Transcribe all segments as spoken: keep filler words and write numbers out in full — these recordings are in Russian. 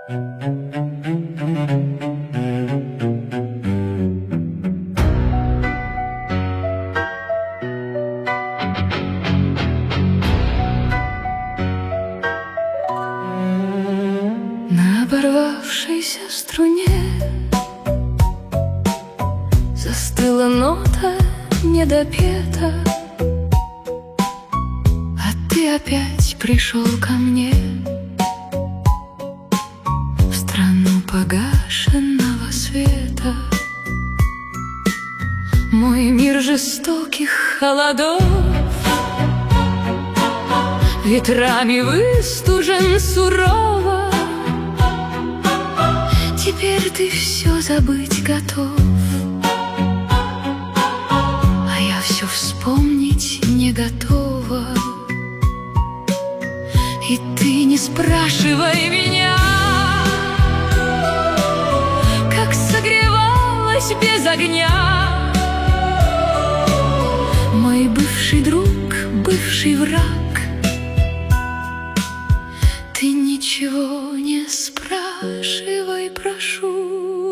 На оборвавшейся струне застыла нота недопета, а ты опять пришел ко мне в страну погашенного света. Мой мир жестоких холодов ветрами выстужен сурово. Теперь ты все забыть готов, а я все вспомнить не готова. И ты не спрашивай меня, как согревалась без огня. Мой бывший друг, бывший враг, ты ничего не спрашивай, прошу.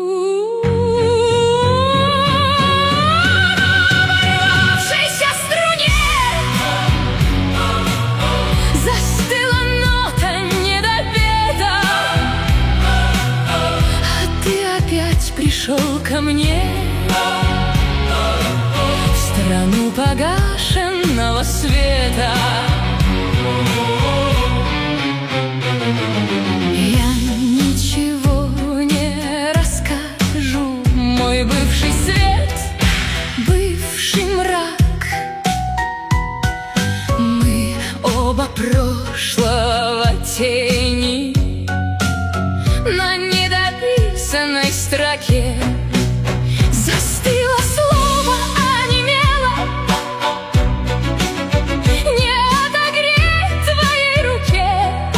Пришел ко мне в страну погашенного света. Я ничего не расскажу, мой бывший свет, бывший мрак. Мы оба прошлого тени на недописанной строке. Застыло слово, онемело, не отогреть твоей руке.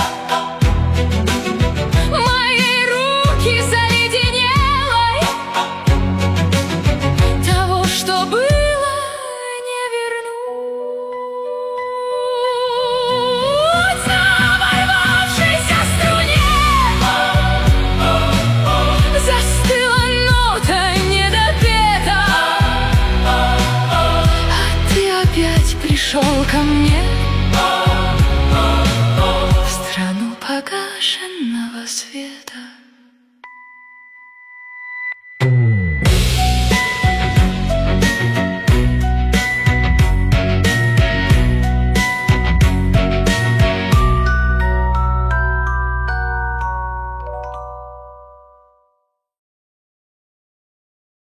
Моей руки заледенелой того, что было, не вернуть. На оборвавшейся струне застыла нота недопета, а ты опять пришел ко мне в страну погашенного света.